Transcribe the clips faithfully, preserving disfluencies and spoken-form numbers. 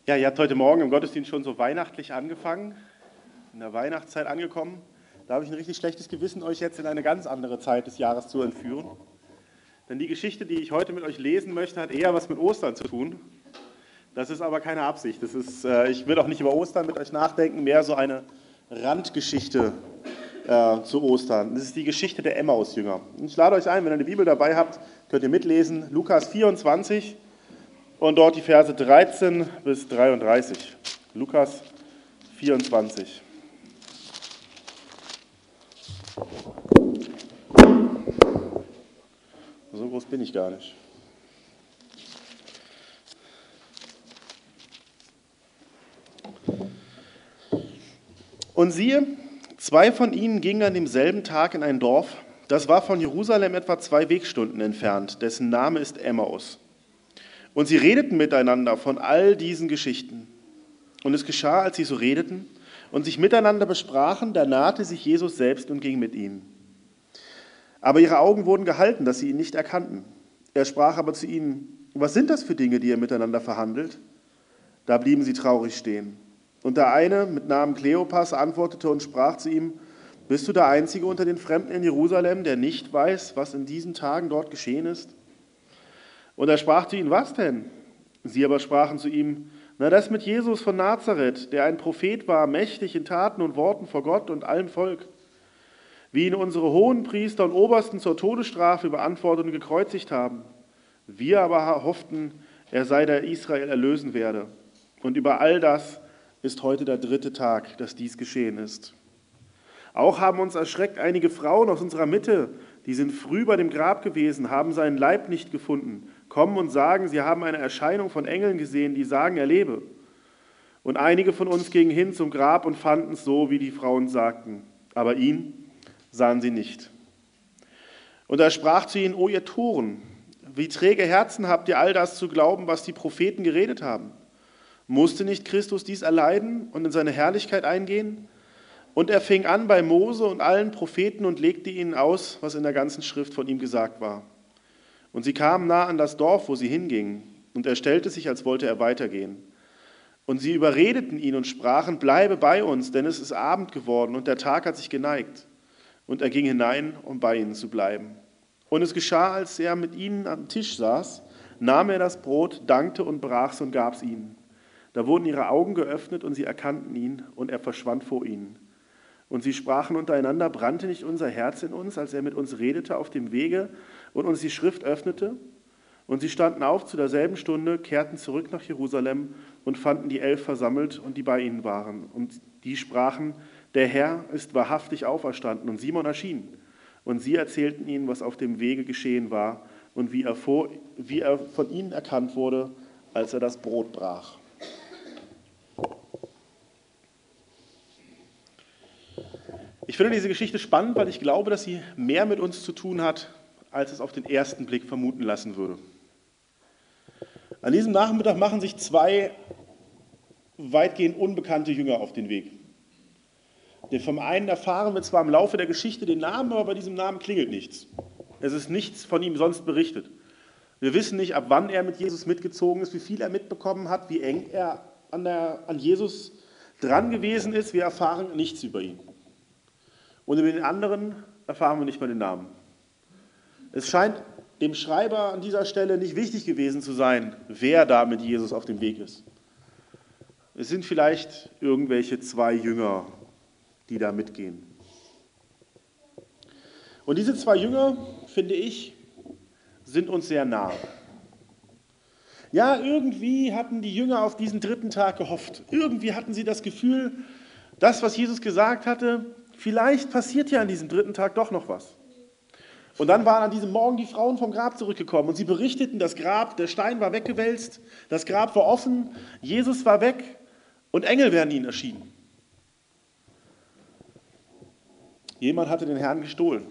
Ja, ihr habt heute Morgen im Gottesdienst schon so weihnachtlich angefangen, in der Weihnachtszeit angekommen. Da habe ich ein richtig schlechtes Gewissen, euch jetzt in eine ganz andere Zeit des Jahres zu entführen. Denn die Geschichte, die ich heute mit euch lesen möchte, hat eher was mit Ostern zu tun. Das ist aber keine Absicht. Das ist, äh, ich will auch nicht über Ostern mit euch nachdenken, mehr so eine Randgeschichte äh, zu Ostern. Das ist die Geschichte der Emmaus-Jünger. Ich lade euch ein, wenn ihr eine Bibel dabei habt, könnt ihr mitlesen, Lukas vierundzwanzig und dort die Verse dreizehn bis dreiunddreißig. Lukas vierundzwanzig. So groß bin ich gar nicht. Und siehe, zwei von ihnen gingen an demselben Tag in ein Dorf, das war von Jerusalem etwa zwei Wegstunden entfernt, dessen Name ist Emmaus. Und sie redeten miteinander von all diesen Geschichten. Und es geschah, als sie so redeten und sich miteinander besprachen, da nahte sich Jesus selbst und ging mit ihnen. Aber ihre Augen wurden gehalten, dass sie ihn nicht erkannten. Er sprach aber zu ihnen: Was sind das für Dinge, die ihr miteinander verhandelt? Da blieben sie traurig stehen. Und der eine mit Namen Kleopas antwortete und sprach zu ihm: Bist du der Einzige unter den Fremden in Jerusalem, der nicht weiß, was in diesen Tagen dort geschehen ist? Und er sprach zu ihnen: Was denn? Sie aber sprachen zu ihm: Na, das mit Jesus von Nazareth, der ein Prophet war, mächtig in Taten und Worten vor Gott und allem Volk, wie ihn unsere Hohenpriester und Obersten zur Todesstrafe überantwortet und gekreuzigt haben. Wir aber hofften, er sei, der Israel erlösen werde. Und über all das ist heute der dritte Tag, dass dies geschehen ist. Auch haben uns erschreckt einige Frauen aus unserer Mitte, die sind früh bei dem Grab gewesen, haben seinen Leib nicht gefunden, kommen und sagen, sie haben eine Erscheinung von Engeln gesehen, die sagen, er lebe. Und einige von uns gingen hin zum Grab und fanden es so, wie die Frauen sagten. Aber ihn sahen sie nicht. Und er sprach zu ihnen: O ihr Toren, wie träge Herzen habt ihr, all das zu glauben, was die Propheten geredet haben? Musste nicht Christus dies erleiden und in seine Herrlichkeit eingehen? Und er fing an bei Mose und allen Propheten und legte ihnen aus, was in der ganzen Schrift von ihm gesagt war. Und sie kamen nah an das Dorf, wo sie hingingen, und er stellte sich, als wollte er weitergehen. Und sie überredeten ihn und sprachen: Bleibe bei uns, denn es ist Abend geworden und der Tag hat sich geneigt. Und er ging hinein, um bei ihnen zu bleiben. Und es geschah, als er mit ihnen am Tisch saß, nahm er das Brot, dankte und brach es und gab es ihnen. Da wurden ihre Augen geöffnet und sie erkannten ihn, und er verschwand vor ihnen. Und sie sprachen untereinander: Brannte nicht unser Herz in uns, als er mit uns redete auf dem Wege und uns die Schrift öffnete? Und sie standen auf zu derselben Stunde, kehrten zurück nach Jerusalem und fanden die Elf versammelt und die bei ihnen waren. Und die sprachen: Der Herr ist wahrhaftig auferstanden. Und Simon erschien. Und sie erzählten ihnen, was auf dem Wege geschehen war und wie er, vor, wie er von ihnen erkannt wurde, als er das Brot brach. Ich finde diese Geschichte spannend, weil ich glaube, dass sie mehr mit uns zu tun hat, als es auf den ersten Blick vermuten lassen würde. An diesem Nachmittag machen sich zwei weitgehend unbekannte Jünger auf den Weg. Denn vom einen erfahren wir zwar im Laufe der Geschichte den Namen, aber bei diesem Namen klingelt nichts. Es ist nichts von ihm sonst berichtet. Wir wissen nicht, ab wann er mit Jesus mitgezogen ist, wie viel er mitbekommen hat, wie eng er an, der, an Jesus dran gewesen ist. Wir erfahren nichts über ihn. Und über den anderen erfahren wir nicht mal den Namen. Es scheint dem Schreiber an dieser Stelle nicht wichtig gewesen zu sein, wer da mit Jesus auf dem Weg ist. Es sind vielleicht irgendwelche zwei Jünger, die da mitgehen. Und diese zwei Jünger, finde ich, sind uns sehr nah. Ja, irgendwie hatten die Jünger auf diesen dritten Tag gehofft. Irgendwie hatten sie das Gefühl, das, was Jesus gesagt hatte, vielleicht passiert ja an diesem dritten Tag doch noch was. Und dann waren an diesem Morgen die Frauen vom Grab zurückgekommen und sie berichteten, das Grab, der Stein war weggewälzt, das Grab war offen, Jesus war weg und Engel wären ihnen erschienen. Jemand hatte den Herrn gestohlen.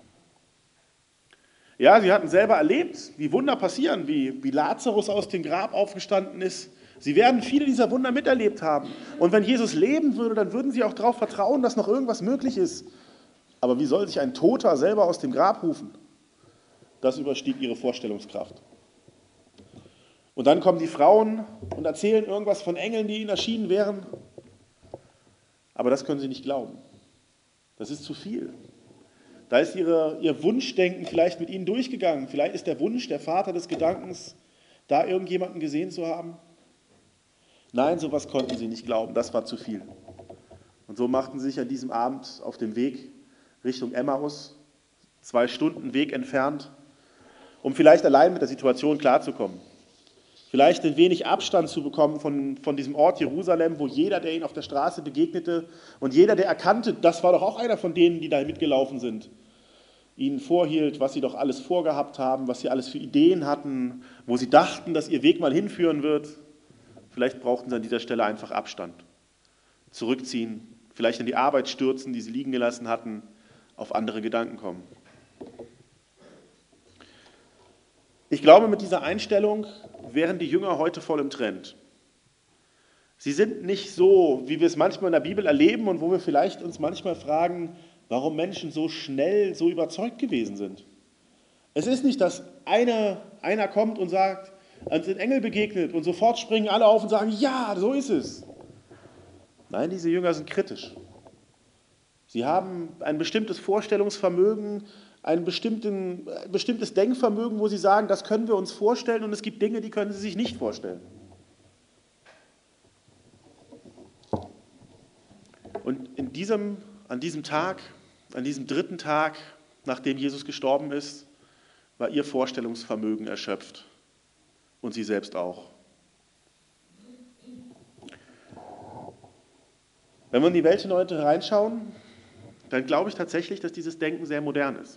Ja, sie hatten selber erlebt, wie Wunder passieren, wie, wie Lazarus aus dem Grab aufgestanden ist. Sie werden viele dieser Wunder miterlebt haben. Und wenn Jesus leben würde, dann würden sie auch darauf vertrauen, dass noch irgendwas möglich ist. Aber wie soll sich ein Toter selber aus dem Grab rufen? Das überstieg ihre Vorstellungskraft. Und dann kommen die Frauen und erzählen irgendwas von Engeln, die ihnen erschienen wären. Aber das können sie nicht glauben. Das ist zu viel. Da ist ihre, ihr Wunschdenken vielleicht mit ihnen durchgegangen. Vielleicht ist der Wunsch, der Vater des Gedankens, da irgendjemanden gesehen zu haben. Nein, sowas konnten sie nicht glauben. Das war zu viel. Und so machten sie sich an diesem Abend auf den Weg Richtung Emmaus, zwei Stunden Weg entfernt, um vielleicht allein mit der Situation klarzukommen. Vielleicht ein wenig Abstand zu bekommen von, von diesem Ort Jerusalem, wo jeder, der ihnen auf der Straße begegnete und jeder, der erkannte, das war doch auch einer von denen, die da mitgelaufen sind, ihnen vorhielt, was sie doch alles vorgehabt haben, was sie alles für Ideen hatten, wo sie dachten, dass ihr Weg mal hinführen wird. Vielleicht brauchten sie an dieser Stelle einfach Abstand. Zurückziehen, vielleicht in die Arbeit stürzen, die sie liegen gelassen hatten, auf andere Gedanken kommen. Ich glaube, mit dieser Einstellung wären die Jünger heute voll im Trend. Sie sind nicht so, wie wir es manchmal in der Bibel erleben und wo wir vielleicht uns manchmal fragen, warum Menschen so schnell so überzeugt gewesen sind. Es ist nicht, dass einer, einer kommt und sagt, uns ein Engel begegnet und sofort springen alle auf und sagen, ja, so ist es. Nein, diese Jünger sind kritisch. Sie haben ein bestimmtes Vorstellungsvermögen, ein bestimmten, bestimmtes Denkvermögen, wo sie sagen, das können wir uns vorstellen und es gibt Dinge, die können sie sich nicht vorstellen. Und in diesem, an diesem Tag, an diesem dritten Tag, nachdem Jesus gestorben ist, war ihr Vorstellungsvermögen erschöpft und sie selbst auch. Wenn wir in die Welt von heute reinschauen, dann glaube ich tatsächlich, dass dieses Denken sehr modern ist.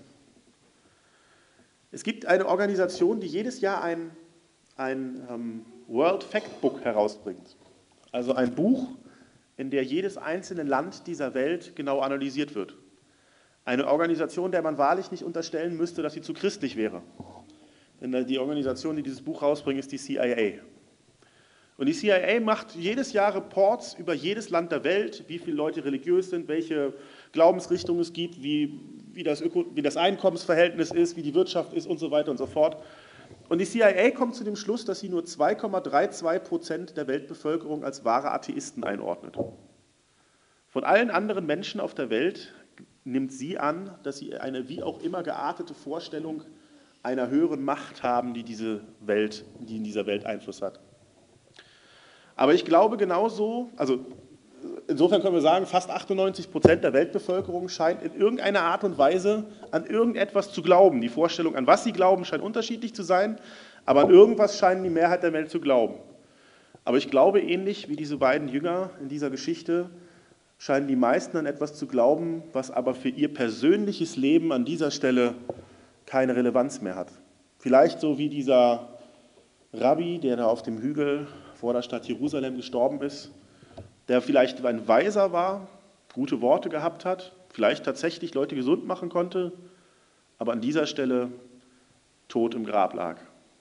Es gibt eine Organisation, die jedes Jahr ein, ein ähm, World Factbook herausbringt. Also ein Buch, in der jedes einzelne Land dieser Welt genau analysiert wird. Eine Organisation, der man wahrlich nicht unterstellen müsste, dass sie zu christlich wäre. Denn die Organisation, die dieses Buch rausbringt, ist die C I A. Und die C I A macht jedes Jahr Reports über jedes Land der Welt, wie viele Leute religiös sind, welche Glaubensrichtungen es gibt, wie, wie, das Öko, wie das Einkommensverhältnis ist, wie die Wirtschaft ist und so weiter und so fort. Und die C I A kommt zu dem Schluss, dass sie nur zwei Komma zweiunddreißig Prozent der Weltbevölkerung als wahre Atheisten einordnet. Von allen anderen Menschen auf der Welt nimmt sie an, dass sie eine wie auch immer geartete Vorstellung einer höheren Macht haben, die, diese Welt, die in dieser Welt Einfluss hat. Aber ich glaube genauso, also insofern können wir sagen, fast achtundneunzig Prozent der Weltbevölkerung scheint in irgendeiner Art und Weise an irgendetwas zu glauben. Die Vorstellung, an was sie glauben, scheint unterschiedlich zu sein, aber an irgendwas scheinen die Mehrheit der Welt zu glauben. Aber ich glaube, ähnlich wie diese beiden Jünger in dieser Geschichte, scheinen die meisten an etwas zu glauben, was aber für ihr persönliches Leben an dieser Stelle keine Relevanz mehr hat. Vielleicht so wie dieser Rabbi, der da auf dem Hügel vor der Stadt Jerusalem gestorben ist, der vielleicht ein Weiser war, gute Worte gehabt hat, vielleicht tatsächlich Leute gesund machen konnte, aber an dieser Stelle tot im Grab lag.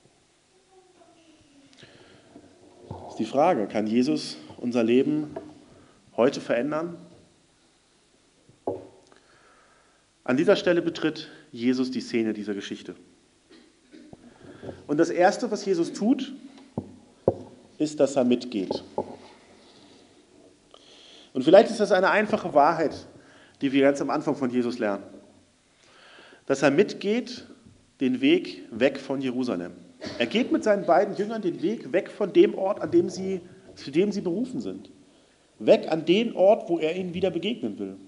Das ist die Frage, kann Jesus unser Leben heute verändern? An dieser Stelle betritt Jesus die Szene dieser Geschichte. Und das Erste, was Jesus tut, ist, dass er mitgeht. Und vielleicht ist das eine einfache Wahrheit, die wir ganz am Anfang von Jesus lernen. Dass er mitgeht, den Weg weg von Jerusalem. Er geht mit seinen beiden Jüngern den Weg weg von dem Ort, an dem sie, zu dem sie berufen sind. Weg an den Ort, wo er ihnen wieder begegnen will.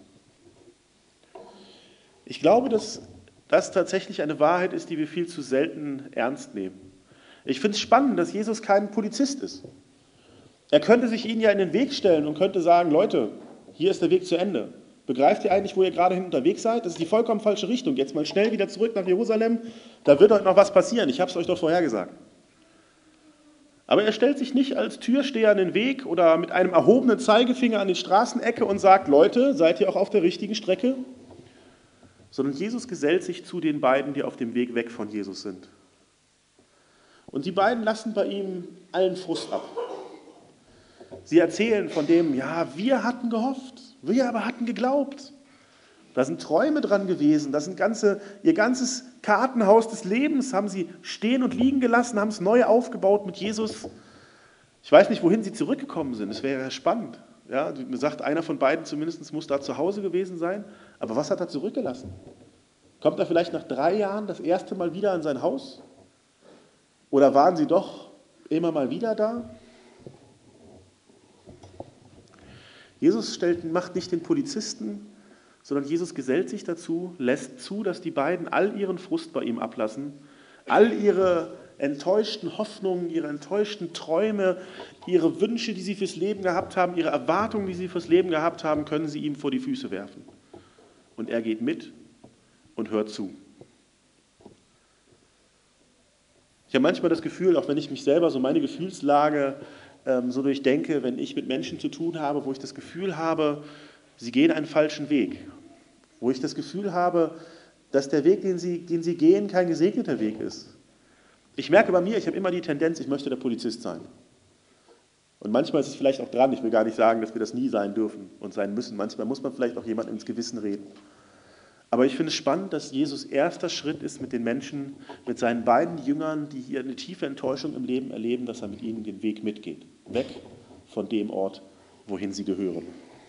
Ich glaube, dass das tatsächlich eine Wahrheit ist, die wir viel zu selten ernst nehmen. Ich finde es spannend, dass Jesus kein Polizist ist. Er könnte sich ihnen ja in den Weg stellen und könnte sagen, Leute, hier ist der Weg zu Ende. Begreift ihr eigentlich, wo ihr gerade hin unterwegs seid? Das ist die vollkommen falsche Richtung. Jetzt mal schnell wieder zurück nach Jerusalem, da wird heute noch was passieren. Ich habe es euch doch vorher gesagt. Aber er stellt sich nicht als Türsteher an den Weg oder mit einem erhobenen Zeigefinger an die Straßenecke und sagt, Leute, seid ihr auch auf der richtigen Strecke? Sondern Jesus gesellt sich zu den beiden, die auf dem Weg weg von Jesus sind. Und die beiden lassen bei ihm allen Frust ab. Sie erzählen von dem, ja, wir hatten gehofft, wir aber hatten geglaubt. Da sind Träume dran gewesen, das sind ganze, ihr ganzes Kartenhaus des Lebens haben sie stehen und liegen gelassen, haben es neu aufgebaut mit Jesus. Ich weiß nicht, wohin sie zurückgekommen sind, es wäre spannend. Ja, mir sagt einer von beiden zumindest, muss da zu Hause gewesen sein. Aber was hat er zurückgelassen? Kommt er vielleicht nach drei Jahren das erste Mal wieder in sein Haus? Oder waren sie doch immer mal wieder da? Jesus stellt, macht nicht den Polizisten, sondern Jesus gesellt sich dazu, lässt zu, dass die beiden all ihren Frust bei ihm ablassen, all ihre enttäuschten Hoffnungen, ihre enttäuschten Träume, ihre Wünsche, die sie fürs Leben gehabt haben, ihre Erwartungen, die sie fürs Leben gehabt haben, können sie ihm vor die Füße werfen. Und er geht mit und hört zu. Ich habe manchmal das Gefühl, auch wenn ich mich selber so meine Gefühlslage ähm, so durchdenke, wenn ich mit Menschen zu tun habe, wo ich das Gefühl habe, sie gehen einen falschen Weg, wo ich das Gefühl habe, dass der Weg, den sie, den sie gehen, kein gesegneter Weg ist. Ich merke bei mir, ich habe immer die Tendenz, ich möchte der Polizist sein. Und manchmal ist es vielleicht auch dran, ich will gar nicht sagen, dass wir das nie sein dürfen und sein müssen. Manchmal muss man vielleicht auch jemandem ins Gewissen reden. Aber ich finde es spannend, dass Jesus erster Schritt ist mit den Menschen, mit seinen beiden Jüngern, die hier eine tiefe Enttäuschung im Leben erleben, dass er mit ihnen den Weg mitgeht. Weg von dem Ort, wohin sie gehören.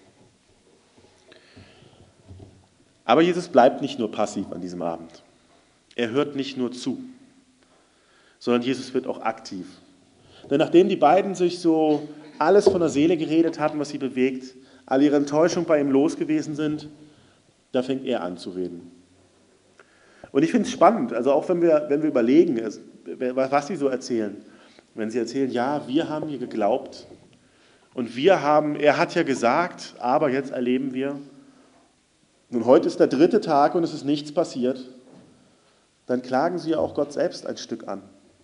Aber Jesus bleibt nicht nur passiv an diesem Abend. Er hört nicht nur zu, sondern Jesus wird auch aktiv. Denn nachdem die beiden sich so alles von der Seele geredet hatten, was sie bewegt, all ihre Enttäuschung bei ihm los gewesen sind, da fängt er an zu reden. Und ich finde es spannend, also auch wenn wir, wenn wir überlegen, was sie so erzählen. Wenn sie erzählen, ja, wir haben hier geglaubt und wir haben, er hat ja gesagt, aber jetzt erleben wir. Nun, heute ist der dritte Tag und es ist nichts passiert. Dann klagen sie ja auch Gott selbst ein Stück an.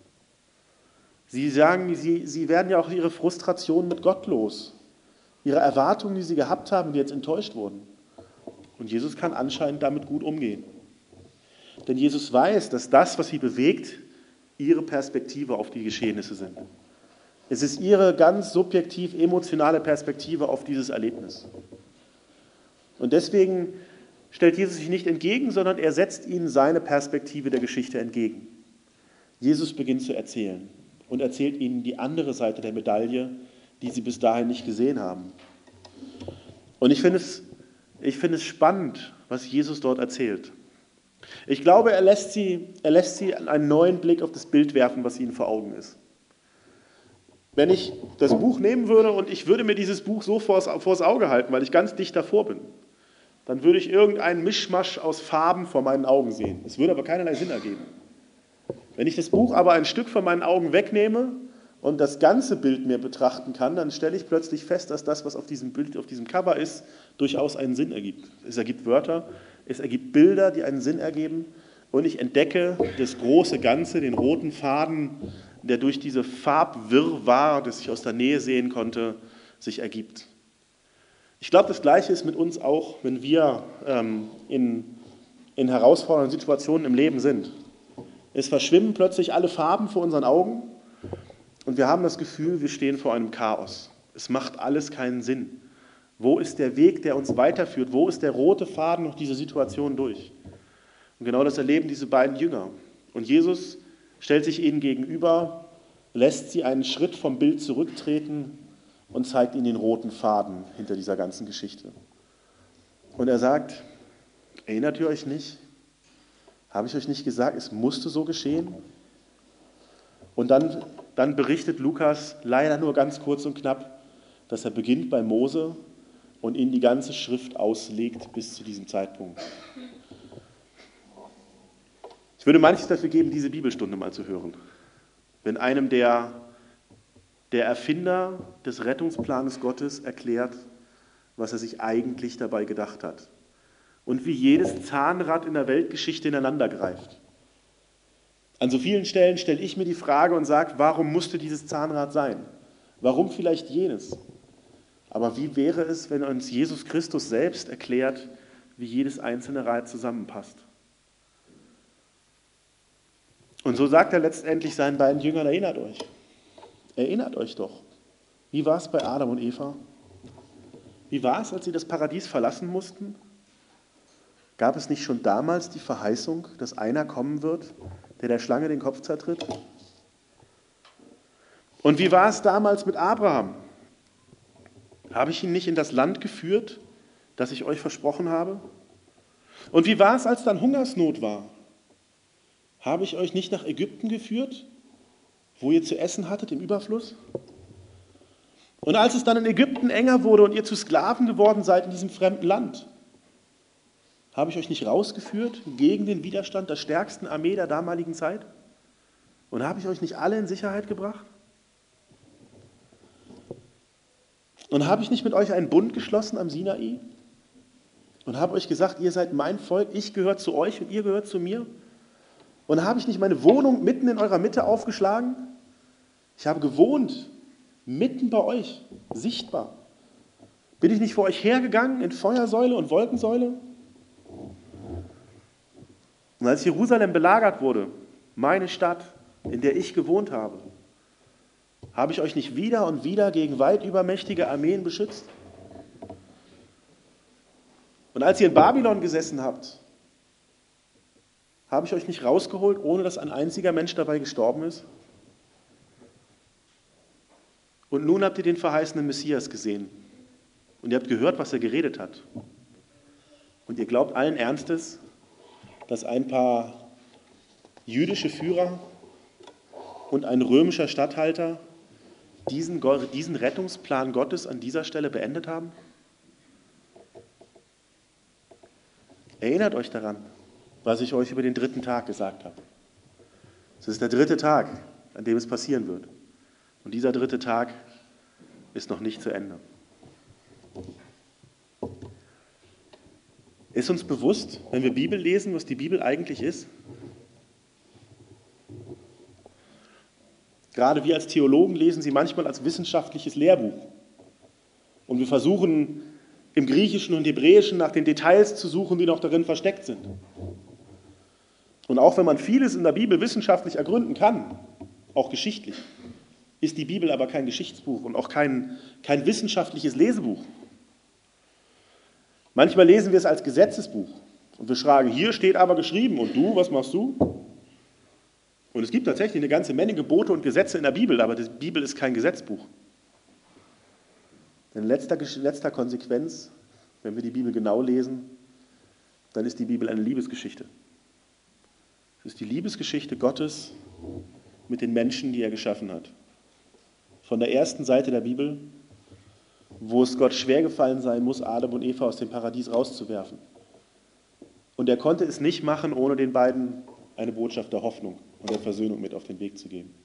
Sie sagen, sie, sie werden ja auch ihre Frustration mit Gott los. Ihre Erwartungen, die sie gehabt haben, die jetzt enttäuscht wurden. Und Jesus kann anscheinend damit gut umgehen. Denn Jesus weiß, dass das, was sie bewegt, ihre Perspektive auf die Geschehnisse sind. Es ist ihre ganz subjektiv emotionale Perspektive auf dieses Erlebnis. Und deswegen stellt Jesus sich nicht entgegen, sondern er setzt ihnen seine Perspektive der Geschichte entgegen. Jesus beginnt zu erzählen und erzählt ihnen die andere Seite der Medaille, die sie bis dahin nicht gesehen haben. Und ich finde es, ich finde es spannend, was Jesus dort erzählt. Ich glaube, er lässt sie, er lässt sie einen neuen Blick auf das Bild werfen, was ihnen vor Augen ist. Wenn ich das Buch nehmen würde und ich würde mir dieses Buch so vors, vors Auge halten, weil ich ganz dicht davor bin, dann würde ich irgendeinen Mischmasch aus Farben vor meinen Augen sehen. Es würde aber keinerlei Sinn ergeben. Wenn ich das Buch aber ein Stück von meinen Augen wegnehme und das ganze Bild mir betrachten kann, dann stelle ich plötzlich fest, dass das, was auf diesem Bild, auf diesem Cover ist, durchaus einen Sinn ergibt. Es ergibt Wörter, es ergibt Bilder, die einen Sinn ergeben und ich entdecke das große Ganze, den roten Faden, der durch diese Farbwirrwarr, das ich aus der Nähe sehen konnte, sich ergibt. Ich glaube, das Gleiche ist mit uns auch, wenn wir ähm, in, in herausfordernden Situationen im Leben sind. Es verschwimmen plötzlich alle Farben vor unseren Augen und wir haben das Gefühl, wir stehen vor einem Chaos. Es macht alles keinen Sinn. Wo ist der Weg, der uns weiterführt? Wo ist der rote Faden durch diese Situation durch? Und genau das erleben diese beiden Jünger. Und Jesus stellt sich ihnen gegenüber, lässt sie einen Schritt vom Bild zurücktreten und zeigt ihnen den roten Faden hinter dieser ganzen Geschichte. Und er sagt, erinnert ihr euch nicht? Habe ich euch nicht gesagt, es musste so geschehen? Und dann, dann berichtet Lukas leider nur ganz kurz und knapp, dass er beginnt bei Mose und ihnen die ganze Schrift auslegt bis zu diesem Zeitpunkt. Ich würde manches dafür geben, diese Bibelstunde mal zu hören. Wenn einem der, der Erfinder des Rettungsplanes Gottes erklärt, was er sich eigentlich dabei gedacht hat. Und wie jedes Zahnrad in der Weltgeschichte ineinander greift. An so vielen Stellen stelle ich mir die Frage und sage, warum musste dieses Zahnrad sein? Warum vielleicht jenes? Aber wie wäre es, wenn uns Jesus Christus selbst erklärt, wie jedes einzelne Rad zusammenpasst? Und so sagt er letztendlich seinen beiden Jüngern, erinnert euch. Erinnert euch doch. Wie war es bei Adam und Eva? Wie war es, als sie das Paradies verlassen mussten? Gab es nicht schon damals die Verheißung, dass einer kommen wird, der der Schlange den Kopf zertritt? Und wie war es damals mit Abraham? Habe ich ihn nicht in das Land geführt, das ich euch versprochen habe? Und wie war es, als dann Hungersnot war? Habe ich euch nicht nach Ägypten geführt, wo ihr zu essen hattet im Überfluss? Und als es dann in Ägypten enger wurde und ihr zu Sklaven geworden seid in diesem fremden Land, habe ich euch nicht rausgeführt gegen den Widerstand der stärksten Armee der damaligen Zeit? Und habe ich euch nicht alle in Sicherheit gebracht? Und habe ich nicht mit euch einen Bund geschlossen am Sinai? Und habe euch gesagt, ihr seid mein Volk, ich gehöre zu euch und ihr gehört zu mir? Und habe ich nicht meine Wohnung mitten in eurer Mitte aufgeschlagen? Ich habe gewohnt, mitten bei euch, sichtbar. Bin ich nicht vor euch hergegangen in Feuersäule und Wolkensäule? Und als Jerusalem belagert wurde, meine Stadt, in der ich gewohnt habe, habe ich euch nicht wieder und wieder gegen weit übermächtige Armeen beschützt? Und als ihr in Babylon gesessen habt, habe ich euch nicht rausgeholt, ohne dass ein einziger Mensch dabei gestorben ist? Und nun habt ihr den verheißenen Messias gesehen. Und ihr habt gehört, was er geredet hat. Und ihr glaubt allen Ernstes, dass ein paar jüdische Führer und ein römischer Statthalter diesen, diesen Rettungsplan Gottes an dieser Stelle beendet haben? Erinnert euch daran, was ich euch über den dritten Tag gesagt habe. Es ist der dritte Tag, an dem es passieren wird. Und dieser dritte Tag ist noch nicht zu Ende. Ist uns bewusst, wenn wir Bibel lesen, was die Bibel eigentlich ist? Gerade wir als Theologen lesen sie manchmal als wissenschaftliches Lehrbuch. Und wir versuchen im Griechischen und Hebräischen nach den Details zu suchen, die noch darin versteckt sind. Und auch wenn man vieles in der Bibel wissenschaftlich ergründen kann, auch geschichtlich, ist die Bibel aber kein Geschichtsbuch und auch kein, kein wissenschaftliches Lesebuch. Manchmal lesen wir es als Gesetzesbuch und wir schreiben, hier steht aber geschrieben und du, was machst du? Und es gibt tatsächlich eine ganze Menge Gebote und Gesetze in der Bibel, aber die Bibel ist kein Gesetzbuch. In letzter, letzter Konsequenz, wenn wir die Bibel genau lesen, dann ist die Bibel eine Liebesgeschichte. Es ist die Liebesgeschichte Gottes mit den Menschen, die er geschaffen hat. Von der ersten Seite der Bibel, wo es Gott schwergefallen sein muss, Adam und Eva aus dem Paradies rauszuwerfen. Und er konnte es nicht machen, ohne den beiden eine Botschaft der Hoffnung und der Versöhnung mit auf den Weg zu geben.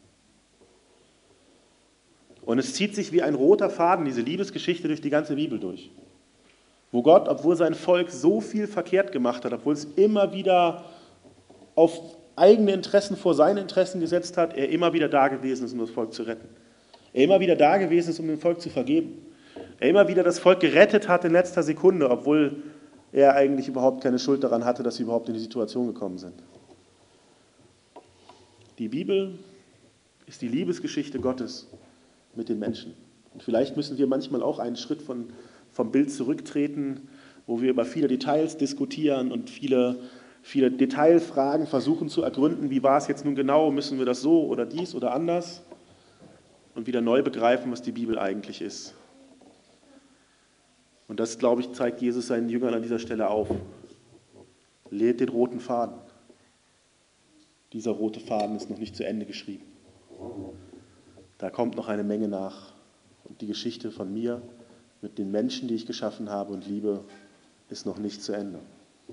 Und es zieht sich wie ein roter Faden, diese Liebesgeschichte, durch die ganze Bibel durch. Wo Gott, obwohl sein Volk so viel verkehrt gemacht hat, obwohl es immer wieder auf eigene Interessen vor seine Interessen gesetzt hat, er immer wieder da gewesen ist, um das Volk zu retten. Er immer wieder da gewesen ist, um dem Volk zu vergeben. Er immer wieder das Volk gerettet hat in letzter Sekunde, obwohl er eigentlich überhaupt keine Schuld daran hatte, dass sie überhaupt in die Situation gekommen sind. Die Bibel ist die Liebesgeschichte Gottes mit den Menschen. Und vielleicht müssen wir manchmal auch einen Schritt von, vom Bild zurücktreten, wo wir über viele Details diskutieren und viele, viele Detailfragen versuchen zu ergründen, wie war es jetzt nun genau, müssen wir das so oder dies oder anders, und wieder neu begreifen, was die Bibel eigentlich ist. Und das, glaube ich, zeigt Jesus seinen Jüngern an dieser Stelle auf. Lädt den roten Faden. Dieser rote Faden ist noch nicht zu Ende geschrieben. Da kommt noch eine Menge nach. Und die Geschichte von mir mit den Menschen, die ich geschaffen habe und liebe, ist noch nicht zu Ende.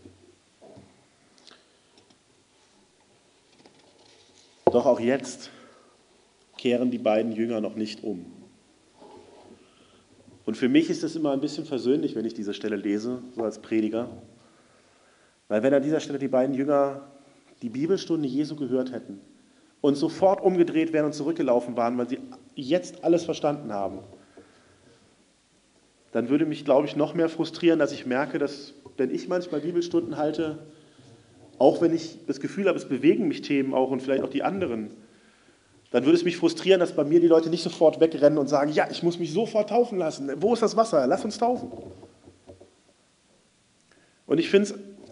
Doch auch jetzt kehren die beiden Jünger noch nicht um. Und für mich ist es immer ein bisschen versöhnlich, wenn ich diese Stelle lese, so als Prediger. Weil wenn an dieser Stelle die beiden Jünger die Bibelstunde Jesu gehört hätten und sofort umgedreht wären und zurückgelaufen waren, weil sie jetzt alles verstanden haben, dann würde mich, glaube ich, noch mehr frustrieren, dass ich merke, dass, wenn ich manchmal Bibelstunden halte, auch wenn ich das Gefühl habe, es bewegen mich Themen auch und vielleicht auch die anderen, dann würde es mich frustrieren, dass bei mir die Leute nicht sofort wegrennen und sagen, ja, ich muss mich sofort taufen lassen. Wo ist das Wasser? Lass uns taufen. Und ich finde es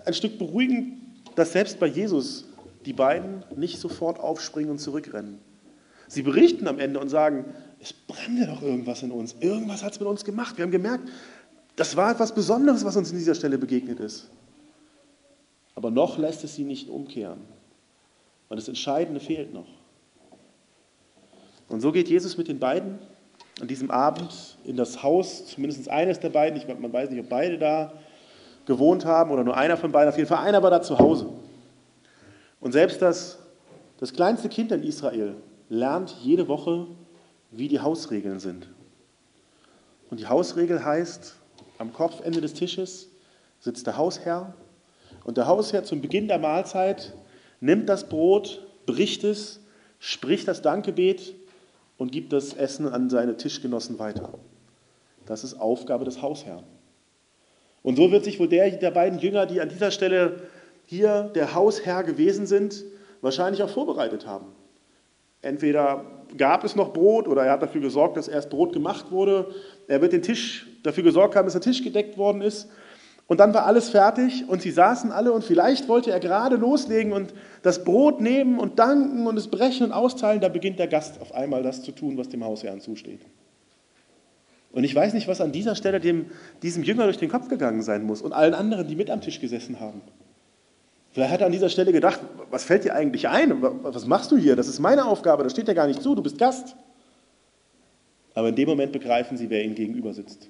ein Stück beruhigend, dass selbst bei Jesus die beiden nicht sofort aufspringen und zurückrennen. Sie berichten am Ende und sagen, es brannte doch irgendwas in uns. Irgendwas hat es mit uns gemacht. Wir haben gemerkt, das war etwas Besonderes, was uns an dieser Stelle begegnet ist. Aber noch lässt es sie nicht umkehren. Weil das Entscheidende fehlt noch. Und so geht Jesus mit den beiden an diesem Abend in das Haus, zumindest eines der beiden, ich, man weiß nicht, ob beide da gewohnt haben oder nur einer von beiden, auf jeden Fall einer war da zu Hause. Und selbst das, das kleinste Kind in Israel lernt jede Woche, wie die Hausregeln sind. Und die Hausregel heißt, am Kopfende des Tisches sitzt der Hausherr und der Hausherr zum Beginn der Mahlzeit nimmt das Brot, bricht es, spricht das Dankgebet und gibt das Essen an seine Tischgenossen weiter. Das ist Aufgabe des Hausherrn. Und so wird sich wohl der der beiden Jünger, die an dieser Stelle hier der Hausherr gewesen sind, wahrscheinlich auch vorbereitet haben. Entweder gab es noch Brot oder er hat dafür gesorgt, dass erst Brot gemacht wurde. Er wird den Tisch dafür gesorgt haben, dass der Tisch gedeckt worden ist. Und dann war alles fertig und sie saßen alle und vielleicht wollte er gerade loslegen und das Brot nehmen und danken und es brechen und austeilen. Da beginnt der Gast auf einmal das zu tun, was dem Hausherrn zusteht. Und ich weiß nicht, was an dieser Stelle dem, diesem Jünger durch den Kopf gegangen sein muss und allen anderen, die mit am Tisch gesessen haben. Vielleicht hat er an dieser Stelle gedacht, was fällt dir eigentlich ein? Was machst du hier? Das ist meine Aufgabe, das steht dir gar nicht zu, du bist Gast. Aber in dem Moment begreifen sie, wer ihnen gegenüber sitzt.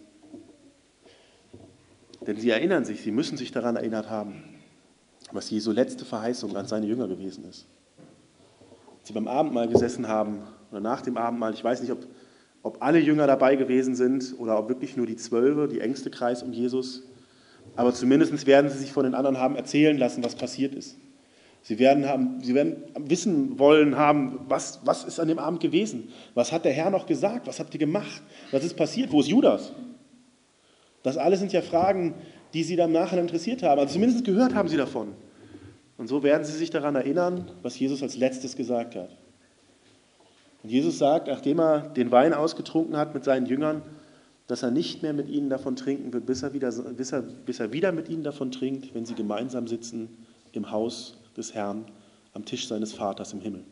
Denn sie erinnern sich, sie müssen sich daran erinnert haben, was Jesu letzte Verheißung an seine Jünger gewesen ist. Als sie beim Abendmahl gesessen haben, oder nach dem Abendmahl, ich weiß nicht, ob, ob alle Jünger dabei gewesen sind oder ob wirklich nur die Zwölfe, die engste Kreis um Jesus. Aber zumindest werden sie sich von den anderen haben erzählen lassen, was passiert ist. Sie werden, haben, sie werden wissen wollen haben, was, was ist an dem Abend gewesen? Was hat der Herr noch gesagt? Was habt ihr gemacht? Was ist passiert? Wo ist Judas? Das alles sind ja Fragen, die sie dann nachher interessiert haben. Also zumindest gehört haben sie davon. Und so werden sie sich daran erinnern, was Jesus als letztes gesagt hat. Und Jesus sagt, nachdem er den Wein ausgetrunken hat mit seinen Jüngern, dass er nicht mehr mit ihnen davon trinken wird, bis er wieder, bis er, bis er wieder mit ihnen davon trinkt, wenn sie gemeinsam sitzen im Haus des Herrn, am Tisch seines Vaters im Himmel.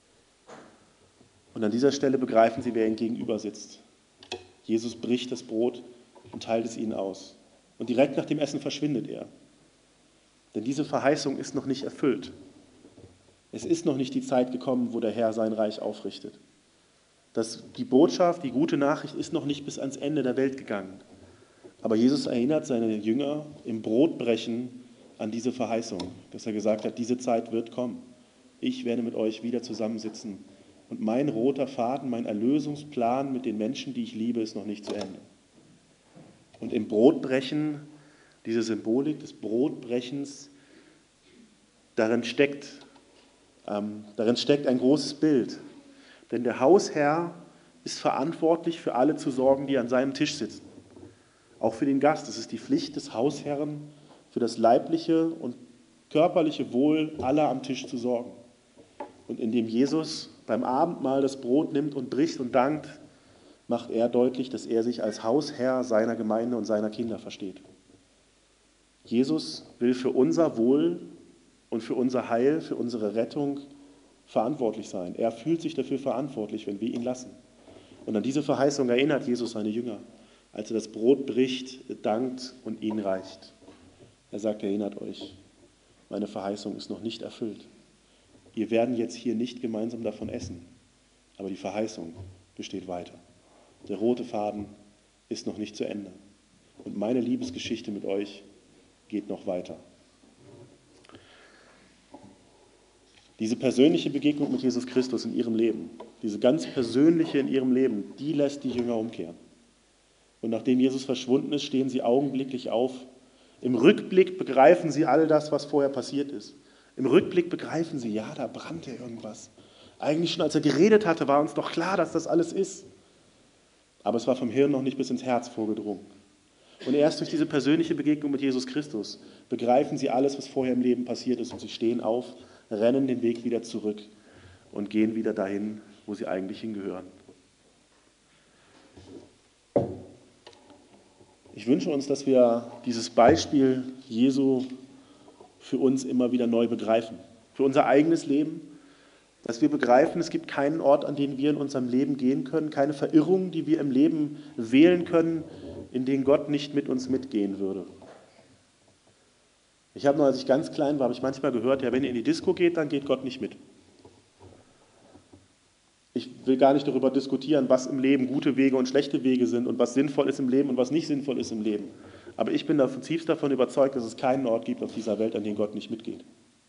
Und an dieser Stelle begreifen sie, wer ihnen gegenüber sitzt. Jesus bricht das Brot und teilt es ihnen aus. Und direkt nach dem Essen verschwindet er. Denn diese Verheißung ist noch nicht erfüllt. Es ist noch nicht die Zeit gekommen, wo der Herr sein Reich aufrichtet. Das, die Botschaft, die gute Nachricht ist noch nicht bis ans Ende der Welt gegangen. Aber Jesus erinnert seine Jünger im Brotbrechen an diese Verheißung, dass er gesagt hat, diese Zeit wird kommen. Ich werde mit euch wieder zusammensitzen. Und mein roter Faden, mein Erlösungsplan mit den Menschen, die ich liebe, ist noch nicht zu Ende. Und im Brotbrechen, diese Symbolik des Brotbrechens, darin steckt, ähm, darin steckt ein großes Bild. Denn der Hausherr ist verantwortlich für alle zu sorgen, die an seinem Tisch sitzen. Auch für den Gast. Es ist die Pflicht des Hausherrn, für das leibliche und körperliche Wohl aller am Tisch zu sorgen. Und indem Jesus beim Abendmahl das Brot nimmt und bricht und dankt, macht er deutlich, dass er sich als Hausherr seiner Gemeinde und seiner Kinder versteht. Jesus will für unser Wohl und für unser Heil, für unsere Rettung verantwortlich sein. Er fühlt sich dafür verantwortlich, wenn wir ihn lassen. Und an diese Verheißung erinnert Jesus seine Jünger, als er das Brot bricht, dankt und ihnen reicht. Er sagt, erinnert euch, meine Verheißung ist noch nicht erfüllt. Wir werden jetzt hier nicht gemeinsam davon essen, aber die Verheißung besteht weiter. Der rote Faden ist noch nicht zu Ende. Und meine Liebesgeschichte mit euch geht noch weiter. Diese persönliche Begegnung mit Jesus Christus in ihrem Leben, diese ganz persönliche in ihrem Leben, die lässt die Jünger umkehren. Und nachdem Jesus verschwunden ist, stehen sie augenblicklich auf. Im Rückblick begreifen sie all das, was vorher passiert ist. Im Rückblick begreifen sie, ja, da brannte irgendwas. Eigentlich schon als er geredet hatte, war uns doch klar, dass das alles ist. Aber es war vom Hirn noch nicht bis ins Herz vorgedrungen. Und erst durch diese persönliche Begegnung mit Jesus Christus begreifen sie alles, was vorher im Leben passiert ist. Und sie stehen auf, rennen den Weg wieder zurück und gehen wieder dahin, wo sie eigentlich hingehören. Ich wünsche uns, dass wir dieses Beispiel Jesu für uns immer wieder neu begreifen. Für unser eigenes Leben, dass wir begreifen, es gibt keinen Ort, an den wir in unserem Leben gehen können, keine Verirrung, die wir im Leben wählen können, in denen Gott nicht mit uns mitgehen würde. Ich habe noch, als ich ganz klein war, habe ich manchmal gehört, ja, wenn ihr in die Disco geht, dann geht Gott nicht mit. Ich will gar nicht darüber diskutieren, was im Leben gute Wege und schlechte Wege sind und was sinnvoll ist im Leben und was nicht sinnvoll ist im Leben. Aber ich bin zutiefst davon überzeugt, dass es keinen Ort gibt auf dieser Welt, an dem Gott nicht mitgeht.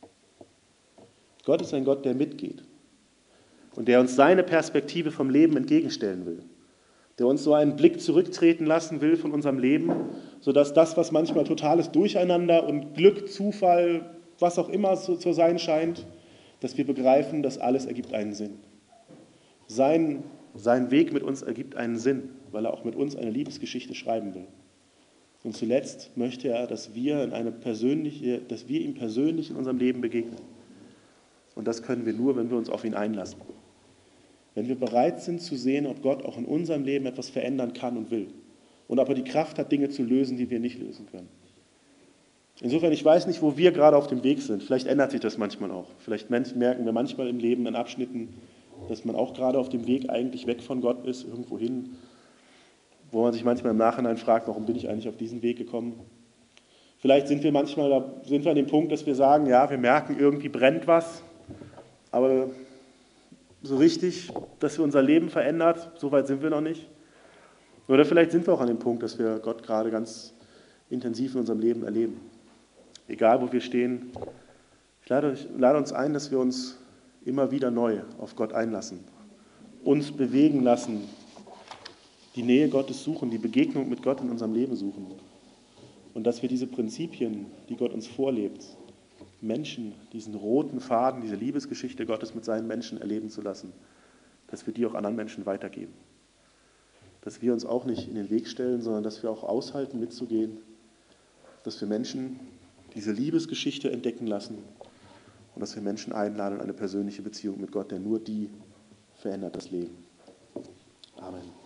Gott ist ein Gott, der mitgeht und der uns seine Perspektive vom Leben entgegenstellen will, der uns so einen Blick zurücktreten lassen will von unserem Leben, sodass das, was manchmal totales Durcheinander und Glück, Zufall, was auch immer zu, zu sein scheint, dass wir begreifen, dass alles ergibt einen Sinn. Sein, sein Weg mit uns ergibt einen Sinn, weil er auch mit uns eine Liebesgeschichte schreiben will. Und zuletzt möchte er, dass wir, in eine persönliche, dass wir ihm persönlich in unserem Leben begegnen. Und das können wir nur, wenn wir uns auf ihn einlassen. Wenn wir bereit sind zu sehen, ob Gott auch in unserem Leben etwas verändern kann und will. Und ob er die Kraft hat, Dinge zu lösen, die wir nicht lösen können. Insofern, ich weiß nicht, wo wir gerade auf dem Weg sind. Vielleicht ändert sich das manchmal auch. Vielleicht merken wir manchmal im Leben in Abschnitten, dass man auch gerade auf dem Weg eigentlich weg von Gott ist, irgendwo hin, wo man sich manchmal im Nachhinein fragt, warum bin ich eigentlich auf diesen Weg gekommen? Vielleicht sind wir manchmal da, sind wir an dem Punkt, dass wir sagen, ja, wir merken, irgendwie brennt was, aber so richtig, dass wir unser Leben verändert, so weit sind wir noch nicht. Oder vielleicht sind wir auch an dem Punkt, dass wir Gott gerade ganz intensiv in unserem Leben erleben. Egal, wo wir stehen, ich lade, ich lade uns ein, dass wir uns immer wieder neu auf Gott einlassen, uns bewegen lassen, die Nähe Gottes suchen, die Begegnung mit Gott in unserem Leben suchen und dass wir diese Prinzipien, die Gott uns vorlebt, Menschen, diesen roten Faden, diese Liebesgeschichte Gottes mit seinen Menschen erleben zu lassen, dass wir die auch anderen Menschen weitergeben. Dass wir uns auch nicht in den Weg stellen, sondern dass wir auch aushalten, mitzugehen, dass wir Menschen diese Liebesgeschichte entdecken lassen und dass wir Menschen einladen in eine persönliche Beziehung mit Gott, denn nur die verändert das Leben. Amen.